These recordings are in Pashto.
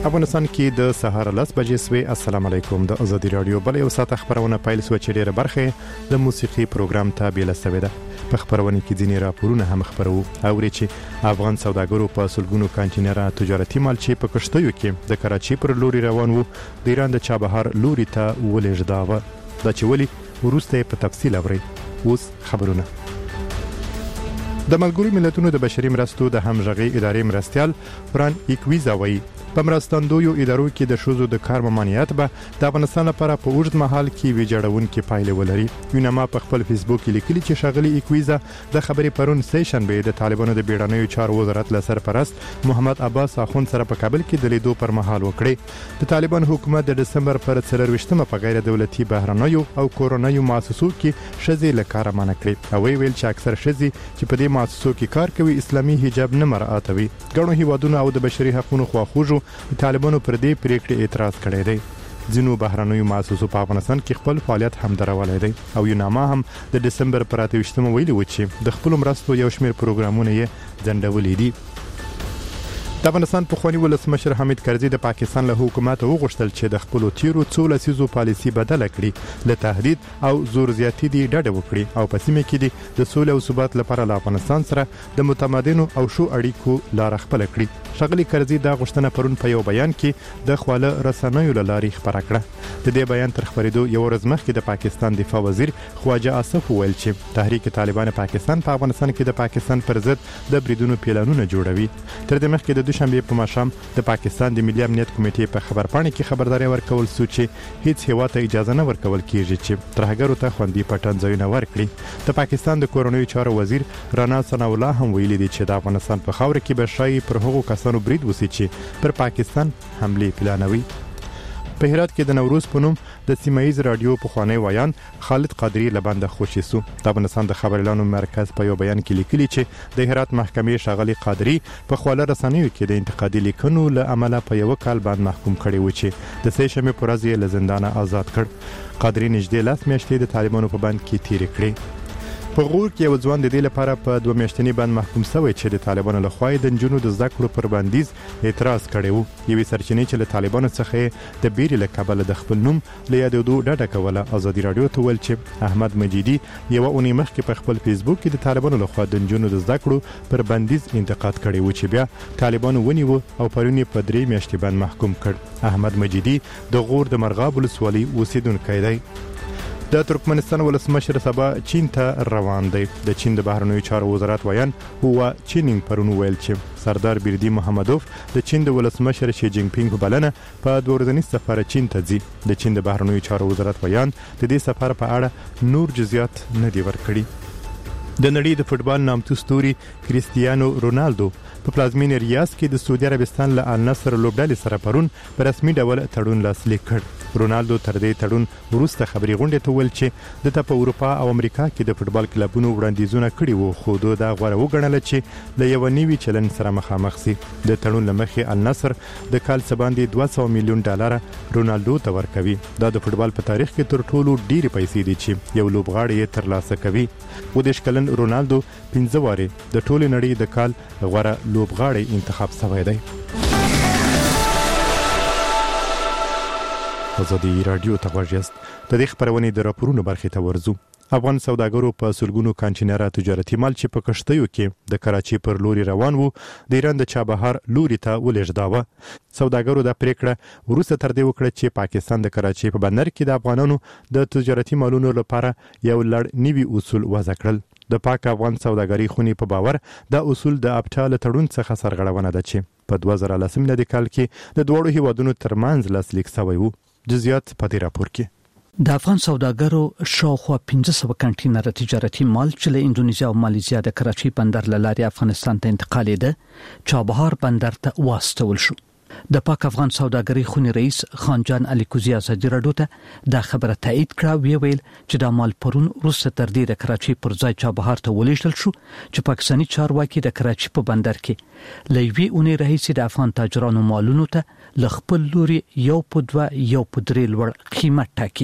افغانستان کې د سهار 10 بجې سوي. السلام علیکم. د ازادي رادیو بل یو ساعت خبرونه پیل سو چې ډیره برخه د موسیقي پروګرام ته بیل سوي ده. په خبرونه کې ځینې راپورونه هم خبرو او چې افغان سوداګرو په سلګونو کانټینر تجارتي مال چې په کشتیو کې د کراچي پر لوري روان وو د ایران د چابهار لوري ته ولېږداوه. دا چې ولی ورسته په تفصیل اوري. اوس خبرونه. د ملګرو ملتونو د بشري مرستو د همغږي ادارې مرستيال فران ایکویزا وایي په مرستندویو ادارو کې د شوزو د کار ممانعت به د افغانستان لپاره په اوږد مهال کې ویجاړونکې پایلې ولري. یونما په خپل فیسبوک کې لیکلي چې ښاغلي ایکویزا د خبرې پرون سیشن به د طالبانو د بیړنیو چارو وزارت له سرپرست محمد عباس اخوند سره په کابل کې د لیدو پر مهال وکړي. د طالبان حکومت د دسمبر پر 24مه په غیر دولتي بهرنیو او کورونایي مؤسسو کې شذې له کار منع کړې او ویل چې اکثر شذې چې په دې مؤسسو کې کار کوي اسلامي حجاب نه مراعاتوي. ګڼو هیوادونو او د بشري حقوقو خواخوږو طالبانو پر دې پریکړې اعتراض کړی دی. ځینو بهرنیو مؤسسو په افغانستان کې خپل فعالیت هم درولای دی او یوناما هم د دسمبر پر 28مه ویلي و چې د خپل مرستو یو شمېر پروګرامونه یې ځنډولي دي. د افغانستان پخوانی ولسمشر حامد کرزي د پاکستان له حکومت وغوښتل چې د خپل تیرو څو لسیزو پالیسي بدله کړي، له تهدید او زور زیاتی دی ډډه وکړي او په سیمه کې د سولې او ثبات لپاره له افغانستان سره د متمدنو او شو اړیکو لار خپل کړي. ښاغلي کرزي دا غوښتنه پرون په یو بیان کې د خواله رسنیو لاري خبره کړه. د دې بیان تر خبرېدو یو ورځ مخکې د پاکستان دفاع وزیر خواجه آصف ویل چې تحریک طالبان پاکستان په افغانستان کې د پاکستان پر ضد د بریدونو پلانونه جوړوي. تر دې مخکې د دوشنبه په ماښام د پاکستان د ملي امنیت کمیټې په خبرپاڼه کې خبرداري ورکول سو چې هیڅ هیواد ته اجازه نه ورکول کیږي چې ترهګرو ته خوندي پټن ځایونه ورکړي. د پاکستان د کورونایي چارو وزیر رانا ثنا الله هم ویلي دي چې د افغانستان په خاور کې به شای پر هغو کسانو برید وسی چې پر پاکستان حمله پلانوي. په هرات کې د نوروز په نوم د سیمایي رادیو پخوانی وایان خالد قادری لبنده خوشی سو. د افغانستان د خبرلانو مرکز په یو بیان کې لیکلي چې د هرات محکمې ښاغلي قادری په خواله رسنیو کې د انتقادي لیکنو له امله په یو کال باندې محکوم کړي و چې د سه شنبه پر ورځ له زندانه آزاد کړ. قادری نږدې 10 میاشتې د طالبانو په بند کې تیر کړي. په غور کې یو ځوان د دې لپاره په 2 میاشتنی باندې محکوم شوی چې د طالبانو له خوا د جنونو د زده کړو پر بندیز اعتراض کړی وو. یوې سرچینې چې له طالبانو څخه د بیرې له کبله د خپل نوم له یادېدو ډډه کوله. ازادي رادیو ته ویل چې احمد مجیدي یو اونۍ مخکې په خپل فیسبوک کې د طالبانو له خوا د جنونو د زده کړو پر بندیز انتقاد کړی وو چې بیا طالبانو ونیو او پرونی په 3 میاشتې باندې محکوم کړ. احمد مجیدي د غور د مرغاب ولسوالۍ اوسیدونکی دی. د ترکمنستان ولسمشر سبا چین ته روان دی. د چین د بهرنیو چارو وزارت وایان هوا چینینګ پرون ویل چې سردار بیردی محمدوف د چین د ولسمشر شي جینګ پینګ په بلنه په 2 ورځنی سفر چین ته ځي. د چین د بهرنیو چارو وزارت وایان د دې سفر په اړه نور جزئیات نه دی ورکړي. د نړۍ د فوتبال نامتو ستوري کریستیانو رونالدو په پلازمینې ریاض کې د سعودي عربستان له النصر لوبډلې سره پرون په رسمي ډول تړون لاسلیک کړ. رونالدو تر دې تړون وروسته خبري غونډې ته ویل چې د په اروپا او امریکا کې د فوتبال کلبونو وړاندیزونه کړي وو خو دا غوړه وګڼل چې له یو نیوي چلن سره مخامخ سي. د تړون لمخې النصر د کال سباندې $200 میلیون رونالدو ته ورکوي. دا د فوتبال په تاریخ کې تر ټولو ډېری پیسې دي چې یو لوبغاړی یې ترلاسه کوي. و د شکلن رونالدو 15 واره د ټولو نړۍ د کال غوړه لوبغاړی انتخاب شوی دی. ازادي رادیو ته غوښیست. د دې خبرونې د راپورونو برخې ته ورزو. افغان سوداګرو په سلګونو کانټینر تجارتي مال چې په کشتیو کې د کراچي پر لوري روان وو د ایران د چابهار لوري ته ولېږداوه. سوداګرو د پریکړه ورسته تر دې وکړه چې پاکستان د کراچي په بندر کې د افغانانو د تجارتي مالونو لپاره یو لړ نوي اصول وضع کړل. د پاک افغان سوداګرۍ خونې په باور دا اصول د ابټال تړون څخه سرغړونه ده چې په 2010 میلادي کال کې د دوړو هیوادونو ترمنځ لاسلیک شوی وو. جزئیات په دې راپور کې. د افغان سوداګرو شاوخوا 1500 کانټینر تجارتي مال چې له اندونیزیا او مالیزیا د کراچي بندر لاري افغانستان ته انتقالېده چابهار بندر ته واستول شو. د پاک افغان سوداګرۍ خونې رئیس خانجان علي کوزي ازادي رادیو ته دا خبره تایید کړه. ویل چې د مال پرون وروسته تر دې د کراچي پر ځای چابهار ته ولېږدل شو چې پاکستاني چارواکي د کراچي په بندر کې لوي اونې رئیس د افغان تاجرانو مالونو ته ل خپل لوري یو په 2 یو په 3 لوړ قیمت ټاکي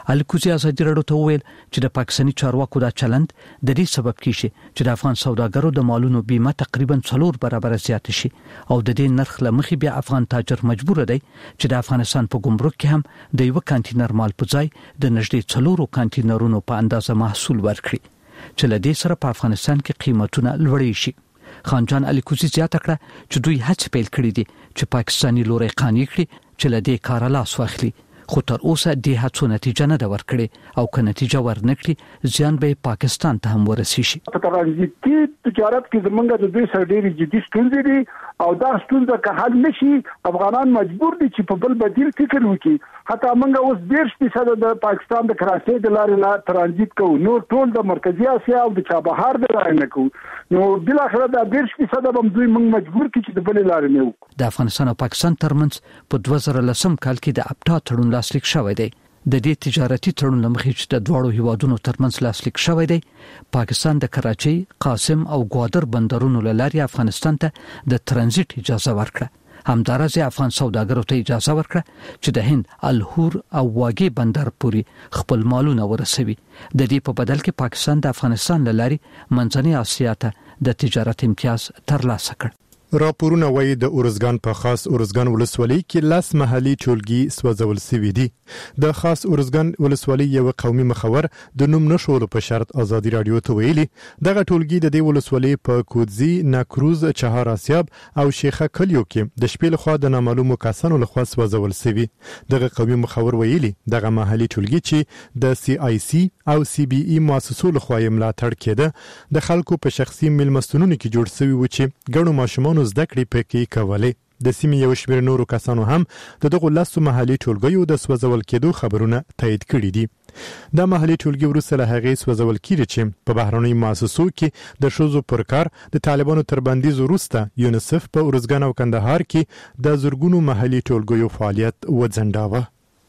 الکوزي ازادي راډیو ته وویل چې د پاکستاني چارواکو دا چلند د دې سبب کیږي چې د افغان سوداګرو د مالونو بیمه تقریبا 4 برابر زیات شي او د دې نرخ لمخې بیا افغان تاجر مجبور دی چې د افغانستان په ګمرک کې هم د یو کانټینر مال په ځای د نږدې 4 کانټینرونو په اندازه محصول ورکړي چې له دې سره په افغانستان کې قیمتونه لوړې شي. خانجان الکوزي زیاته کړه چې دوی هڅه پیل کړې دي چې پاکستاني لوري قانع کړي چې له دې کار لاس واخلي خو تر اوسه د هڅو نتیجه نه ده ورکړې او که نتیجه ورنکړي ځان به پاکستان ته هم ورسي شي. په ترانزیتي تجارت کې زمونږ د دوی سره ډېری جدي ستونزې دي او دا ستونزه که حل نشي افغانان مجبور دي چې په بل بدیل فکر وکړي. حتی موږ اوس 10% د پاکستان د کراچۍ د لارې نه ترانزیت کوو نور ټول د مرکزی اسیا او د چابهار د لارې نه کوو نو بل اخر د 10% هم دوی موږ مجبور کړي چې د بل لارې نه وکړو. د افغانستان او پاکستان ترمنځ په 2010 کال کې د ابټا تړون لاسلیک شوی دی. د دې تجارتي تړون لمخې چې د دوړو هیوادونو ترمنځ لاسلیک شوی دی پاکستان د کراچۍ، قاسم او ګوادر بندرونو لارې افغانستان ته د ترانزیت اجازه ورکړه. همدارس افغان سوداګرو ته اجازه ورکړه چې د هند الهور او واګي بندر پوري خپل مالونه ورسوي. د دې په بدل کې پاکستان د افغانستان لارې منځنۍ اسیا ته د تجارت امتیاز ترلاسه کړ. راپورونه وایي د اورزګان په خاص اورزګان ولسوالۍ کې لاس محلي ټولګي سوځول شوی دي. د خاص اورزګان ولسوالۍ یو قومي مخور د نوم نشولو په شرط ازادي رادیو ته ویلي دغه ټولګي د دې ولسوالۍ په کودزي، ناکروز، چهار آسیاب او شیخه کلیو کې د شپې لخوا د نامعلومو کسانو لخوا سوځول شوی. دغه قومي مخور ویلي دغه محلي ټولګي چې د CIC او CBE مؤسسو لخوا ملاتړ کېده د خلکو په شخصي میلمستونونو کې جوړ شوی و چې ګڼو ماشومان زده کړې پکې کولې. د سیمې یو شمېر نورو کسانو هم دغه لاسو محلي ټولګیو د سوځول کېدو خبرونه تایید کړي دي. د محلي ټولګي وروسته له هغې سوځول کېږي چې په بهرنۍ مؤسسو کې د ښځو پر کار د طالبانو تر بندیز وروسته یونیسف په اورزګان او کندهار کې د زرګونو محلي ټولګیو فعالیت وځنډاوه.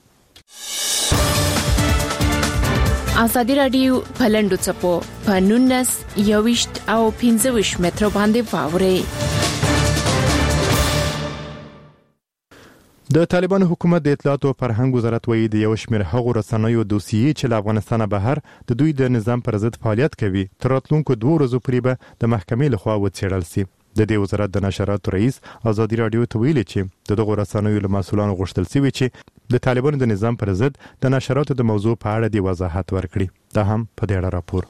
ازادي رادیو په لنډو څپو په 19 21 او 25 متر باندې واوري. د طالبانو حکومت د اطلاعات او فرهنګ وزارت وایي د یو شمېر هغو رسنیو دوسیې چې له افغانستانه بهر د دوی د نظام پر ضد فعالیت کوي تر راتلونکو 2 ورځو پورې به د محکمې لخوا وڅېړل شي. د دې وزارت د نشراتو رئیس ازادي رادیو ته ویلي چې دغه رسنیو له مسؤلانو غوښتل شوی چې د طالبانو د نظام پر ضد د نشراتو د موضوع په اړه د وضاحت ورکړي. دا هم په دې اړه راپور.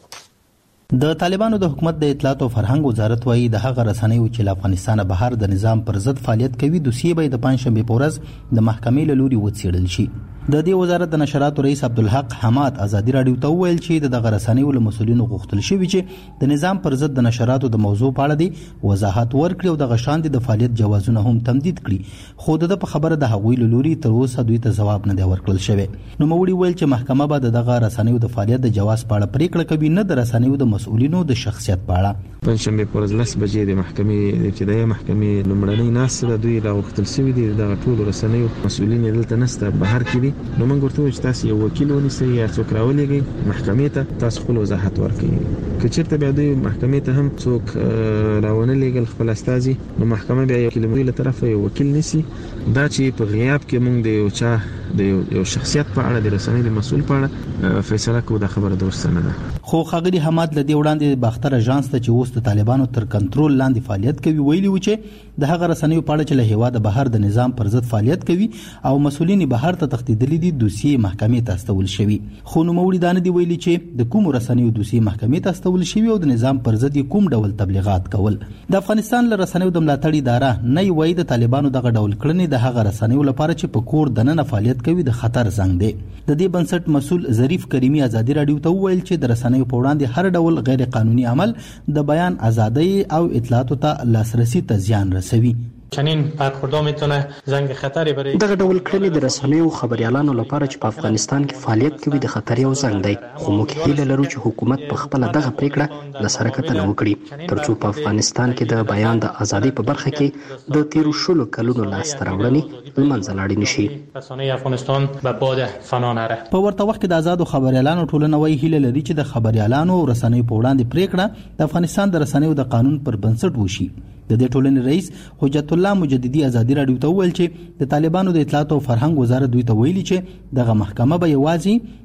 د طالبانو د حکومت د اطلاعات او فرهنګ وزارت وایي د هغه رسنیو چې له افغانستانه بهر د نظام پر ضد فعالیت کوي دوسیې به د پنځشنبه په ورځ د محکمې له لوري وڅېړل شي. د دې وزارت د نشراتو رئیس عبدالحق حماد ازادي رادیو ته وویل چې دغه رسنیو له مسؤلینو غوښتل شوی چې د نظام پر ضد د نشراتو د موضوع په اړه دی وضاحت ورکړي او د غشاندې د فعالیت جوازونه هم تمدید کړي خو د په خبره د هغوی له لوري تر اوسه دوی ته ځواب نه دی ورکړل شوی. نو موړي ویل چې محکمه به دغه رسنیو د فعالیت د جواز په اړه پریکړه کوي نه د رسنیو د مسؤلینو د شخصیت په اړه. پنځشنبه پر ورځ 10 بجې د محکمې د ابتدایي محکمې لومړنۍ ناسته دوی راغوښتل شوی دي د ټولو رسنیو مسؤلین دلته نسته بهر کې دي. نو موږ ورته چې تاسو یو وکیل ونیسئ یا څوک راولېږئ محکمې ته تاسو خپل وضاحت ورکړئ. که چېرته بیا دوی محکمې ته هم څوک راونه لېږل خپل استازي نو محکمه بیا یو وکیل له طرفه یو وکیل نیسي دا چې په غیاب کې موږ د یو چا د یو شخصیت په اړه د رسنۍ د مسؤل په اړه فیصله کوو دا خبره درسته نه ده. خو ښاغلي حماد له دې وړاندې باختر اژانس ته چې اوس د طالبانو تر کنټرول لاندې فعالیت کوي ویلي و چې د هغه رسنیو په اړه چې له هیواده بهر د نظام پر ضد فعالیت کوي او مسؤلین بهر ته تښتېدلي دي دوسیې محکمې ته استول شوي. خو نوموړي دا نه دي ویلي چې د کومو رسنیو دوسیې محکمې ته استول شوي او د نظام پر ضد کوم ډول تبلیغات کول. د افغانستان له رسنیو د ملاتړ اداره نه وایي د طالبانو دغه ډول کړنې د هغه رسنیو لپاره چې په کور دننه فعالیت کوي د خطر زنګ دی. د دې بنسټ مسؤل ظریف کریمی ازادي رادیو ته وویل چې د رسنیو په وړاندې هر ډول غیر قانوني عمل د بیان ازادۍ او اطلاعاتو ته لاسرسي ته زیان رسوي. چنین برخوردار میتونه زنگ خطری برای دغه ډول کړنې د رسنیو خبريالانو لپاره چې په افغانستان کې فعالیت کوي د خطر یو زنګ دی خو موږ هیله لرو چې حکومت په خپل دغه پریکړه له سره کتنه وکړي ترڅو په افغانستان کې د بیان د ازادۍ په برخه کې د تیرو شلو کلونو لاسته راوړنې لمنځه لاړې نشي. رسنۍ افغانستان به باد فنا نره. په ورته وخت کې د آزادو خبريالانو ټولنه وایي هیله لري چې د خبريالانو او رسنیو په وړاندې پریکړه د افغانستان د رسنیو د قانون پر بنسټ وشي. د دې ټولنې رئیس حجت الله مجددي ازادي رادیو ته وویل چې د طالبانو د اطلاعات او فرهنګ وزارت دوی ته ویلي چې دغه محکمه به یوازې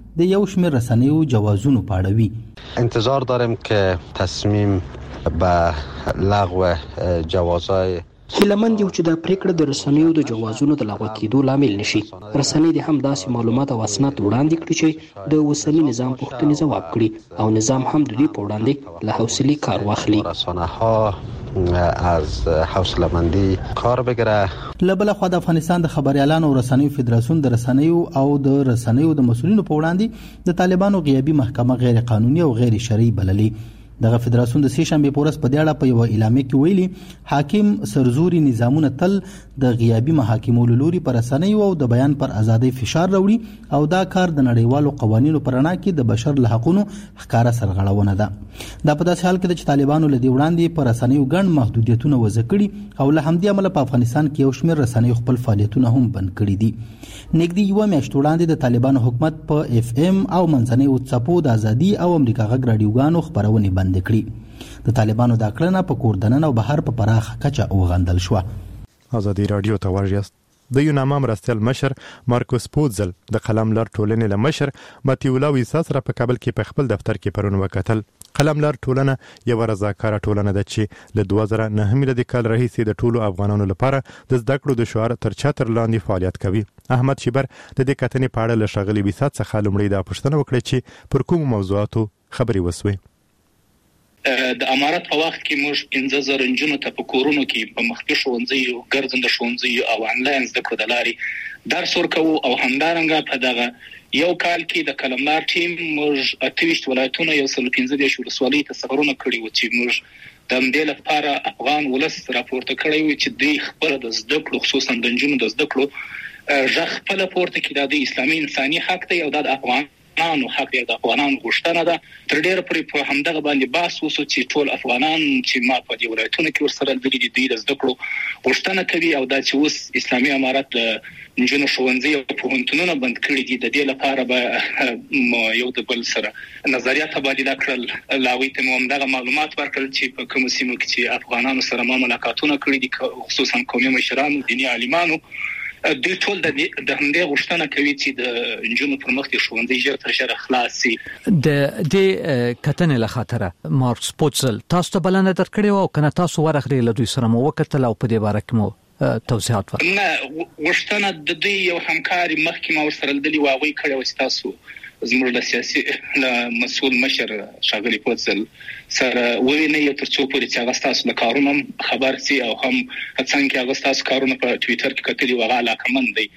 د یو شمېر رسنیو جوازونو پاړوي. انتظار داریم که تصمیم به لغو جوازهای هیلمند یو چې د پریکړه د رسنیو د جوازونو د لغوه کېدو لامل نشي. رسنۍ د هم داسې معلومات او اسناد وړاندې کړي چې د اوسني نظام پوښتنې ځواب کړي او نظام هم د دې په وړاندې له حوصلې کار واخلي. رسانه‌ها از حوصله‌مندی کار بگیره. له بل خوا د افغانستان د خبريالانو او رسنیو فدراسیون د رسنیو او د رسنیو د مسؤلینو په وړاندې د طالبانو غیابي محکمه غیر قانوني او غیر شرعي بللې. دغه فدراسیون د سې شنبې په ورځ په دې اړه په یو اعلامیه کې ویلي حاکم سرزوري نظامونه تل د غیابي محاکمو له لوري پر رسنیو او د بیان پر ازادۍ فشار راوړي او دا کار د نړیوالو قوانینو پر رڼا کې د بشر له حقوقو ښکارا سرغړونه ده. دا په داسې حال کې چې طالبانو له دې وړاندې پر رسنیو ګڼ محدودیتونه وضع کړي او له همدې امله په افغانستان کې یو شمېر رسنیو خپل فعالیتونه هم بند کړي دي. نږدې یو میاشت وړاندې د طالبانو حکومت په اف ام او منځنۍ واتساپو د ازادي او امریکا غږ رادیوګانو خبرونه بند کړي. د طالبانو د کړنه په کوردنن او بهر په پراخه کچه وغندل شو. ازادي رادیو ته ورجست د یوناما مرستیال مشر مارکوس پوتزل د قلم لار ټولنې له مشر ماتیولا ویسا سره په کابل کې په خپل دفتر کې پرون وکتل. قلم لار ټولنه یو رضاکاره ټولنه ده چې له 2009 میلادي کال راهیسې د ټولو افغانانو لپاره د زده کړو د شعار تر چتر لاندې فعالیت کوي. احمد شیبر د دې کتنې په اړه له ښاغلي ویسا څخه لومړی دا پوښتنه وکړه چې پر کوم موضوعاتو خبرې وسوي. د امارات په وخت کې موږ 15000 انجونو ته په کورونو کې په مخکې ښوونځي ګرځنده ښوونځي او انلاین زده کړو د لارې درس ورکوو او همدارنګه په دغه یو کال کې د کلمدار ټیم موږ 28 ولایتونه 115 ولسوالۍ ته سفرونه کړي و چې موږ د همدې لپاره افغان ولس راپورته کړی و چې دوی خپل د زده کړو خصوصا د انجونو د زده کړو ژغ خپل پورته کړي د اسلامي انساني حق دی او د افغانانو حق دی د افغانانو غوښتنه ده. تر ډیره پورې په همدغه باندې باس وسو چې ټول افغانان چې ما په دې ولایتونو کې ورسره لیدلي دي د زده کړو غوښتنه کوي او دا چې اوس اسلامي امارات د انجونو ښوونځي او پوهنتونونه بند کړي دي د دې لپاره به یو د بل سره نظریات تبادله کړل. لاوي ته هم دغه معلومات ورکړل چې په کوم سیمو کې چې افغانانو سره ما ملاقاتونه کړي دي خصوصا قومي مشرانو دیني عالمانو دوی ټول د همدې غوښتنه کوي چې د انجونو پر مخ د ښوونځي ژر تر ژره خلاص شي. د دې کتنې له خاطره مارکس پوتزل تاسو ته بلنه درکړې او کنه تاسو ورغلي له دوی سره مو وکتل او په دې باره کې مو توضیحات ورکړل؟ نه غوښتنه د دوی یو همکاري مخکې ما ورسره لیدلي واغوي کړي او تاسو زموږ د سیاسي مسؤل مشر ښاغلي پوتزل سره ویني تر څو پورې چې هغه تاسو د کارونو خبر سي او هم څنګه هغه تاسو کارونه په ټوئیټر کې کتلي وغه علاقه مند دي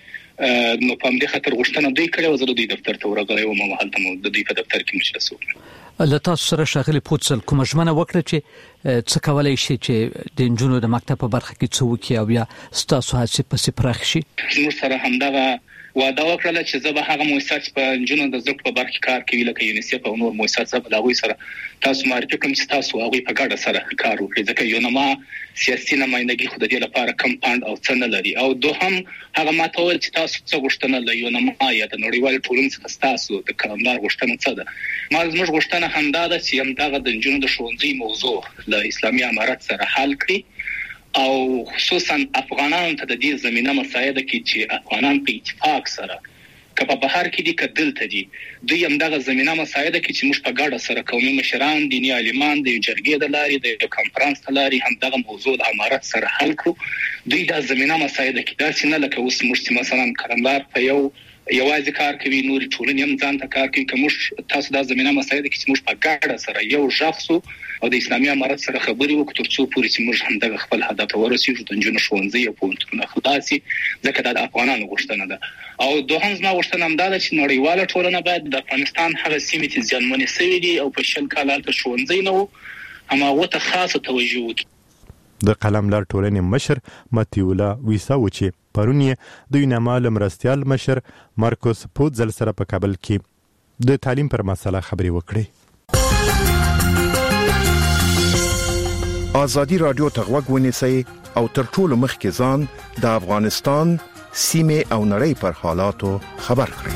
نو په دې خاطر غوښتنه دوی کړې او زه دوی دفتر ته ورغلی او ما هلته مو د دوی په دفتر کې مجلس وکړ. له تاسو سره ښاغلي پوتزل کوم ژمنه وکړه چې څه کولای شي چې د انجونو د مکتب په برخه کې څه وکړي او یا ستاسو هڅې پسې پراخ شي؟ موږ سره همدغه وعده وکړه چې زه به هغه مؤسسات په انجونو د زده کړو په برخه کار کوي لکه یونیسف او نور مؤسسات به هغوی سره تاسو معرفي کړم چې تاسو هغوی په ګډه سره کار وکړي ځکه یو نه ما سیاسي نمائندګي خو د دې لپاره کم پاند او څه نه لري او دوهم هغه ماته ول چې تاسو څه غوښتنه لرئ یو نه ما یا د نړیوال ټولنې څخه تاسو د کلمدار غوښتنه څه ده. ما زموږ غوښتنه همدا ده چې همدغه د انجونو د ښوونځي موضوع له اسلامي امارت سره حل کړي او خصوصا افغانانو ته د دې زمينه مساعده کړي چې افغانان په اتفاق سره کله په بهر کې دي کدل ته دي دوی همدغه زمينه مساعده کړي چې موږ په ګډه سره قومي مشران دیني عالمان د جرګې د لارې د کانفرنس د لارې همدغه موضوع د امارت سره حل کړو. دوی د زمينه مساعده کړي دا چې نه لکه اوس موږ مثلا کلمدار په یوازې کار کوي نور ټولنې هم ځان ته کار کوي کوم تاسو د زمينه مساعده کړي چې موږ په ګډه سره یو شخص او د اسلامي امارت سره خبرې وکړو تر څو پورې چې موږ همدغه خپل هدف ته ورسېږو د انجونو ښوونځي او پوهنتونونه خلاص شي ځکه دا د افغانانو غوښتنه ده. او دوهم زما غوښتنه همدا ده چې نړیواله ټولنه باید د افغانستان هغه سیمې چې زیانمنې شوي دي او په 100 کال هلته ښوونځي نه و هماغو ته خاصه توجه وکړي. د قلم لار ټولنې مشر ماتیولا ویسا و چې پرون یې د یوناما مرستیال مشر مارکوس پوتزل سره په کابل کې د تعلیم پر مسله خبرې وکړې. ازادي رادیو ته غوږ ونیسئ او تر ټولو مخکې ځان د افغانستان سیمې او نړۍ پر حالاتو خبر کړئ.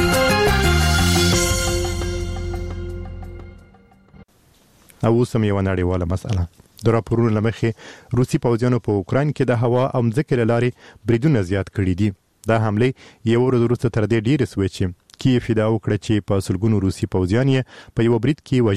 او سم یو نړیواله مسله د راپورونو لمخې روسي پوځیانو په اوکراین کې د هوا او ځمکې لارې بریدونه زیات کړي دي. دا حمله یو ورځ وروسته تر دې ډیره شوې چې کیف دا وکړه چې په سلګونو روسي پوځیان په یو برید کې